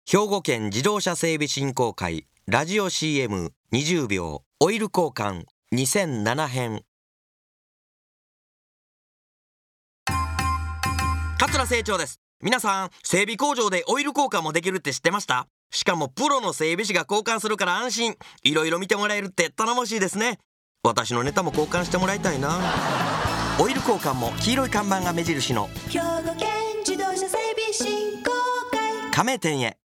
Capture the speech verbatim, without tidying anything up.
兵庫県自動車整備振興会ラジオ シーエムにじゅうびょうオイル交換にせんなな編。桂清張です。皆さん、整備工場でオイル交換もできるって知ってました？しかもプロの整備士が交換するから安心。いろいろ見てもらえるって頼もしいですね。私のネタも交換してもらいたいな。オイル交換も黄色い看板が目印の兵庫県自動車整備振興会。 加盟店へ。